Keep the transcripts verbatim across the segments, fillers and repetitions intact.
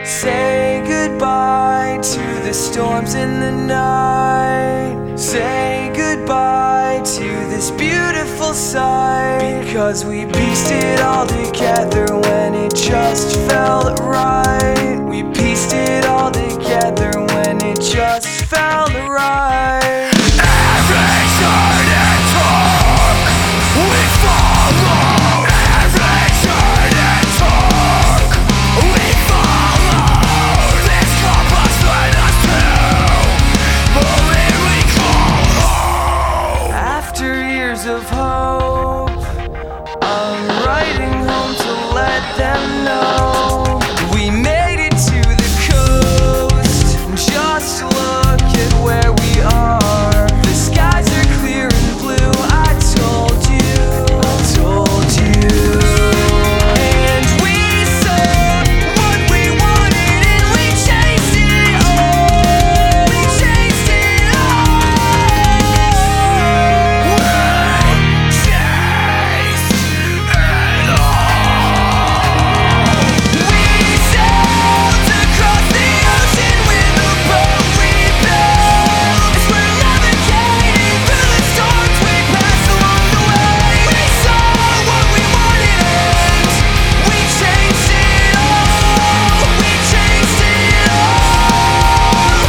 Say goodbye to the storms in the night. Say goodbye to this beautiful sight, because we pieced it all together when it just felt right. We pieced it all together when it just felt right. Every turn and talk, we follow. Every turn and talk, we follow. This compass led us to believe we call home. After years of hope, I'm writing home to let them know we made it to the coast. Just look at where we are. The skies are clear and blue. I told you, I told you. And we saw what we wanted and we chased it all. We chased it all. We chase it all. We sailed across the ocean with a boat we built. As we're navigating through the storms we pass along the way. We saw what we wanted and we chased it all. We chased it all.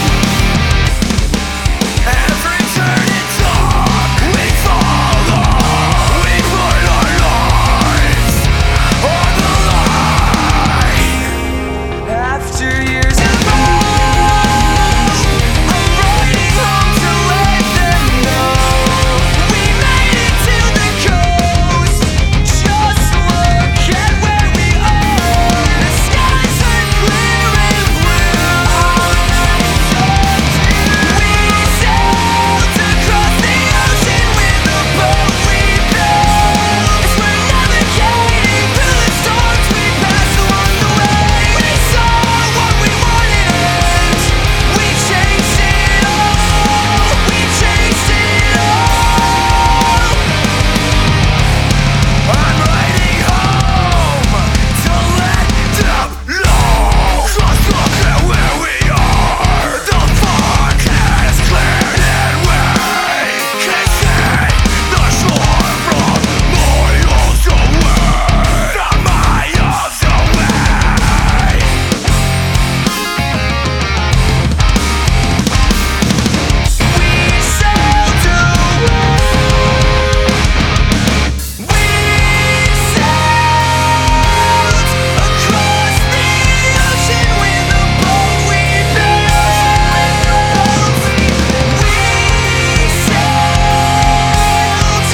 Every turn and talk, we follow. We put our lives on the line. After years of hope, I'm writing home to let them know we made it to the coast. Just look at where we are. The skies are clear and blue. We sailed across the ocean with a boat we built. As we're navigating through the storms we pass along the way. We saw what we wanted and we chased it all. We chased it all. I'm writing home to let them know. Just look at where we are. The fog has cleared and we can see the shore from miles away. From miles away. We sailed away. We sailed across the ocean with a boat we built. We sailed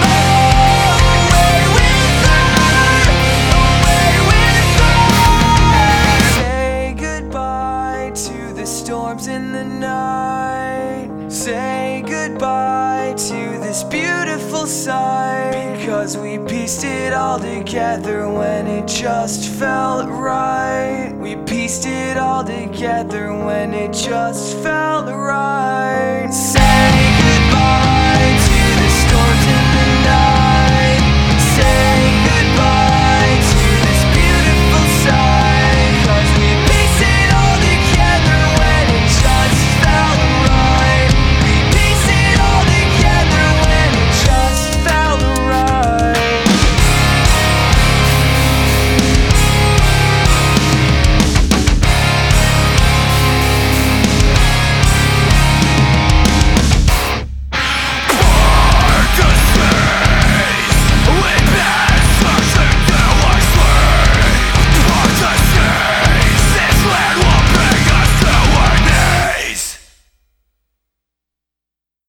away with her, away with her. Say goodbye to the storms in the night. Say goodbye to this beautiful sight, because we pieced it all together when it just felt right. We pieced it all together when it just felt right. Say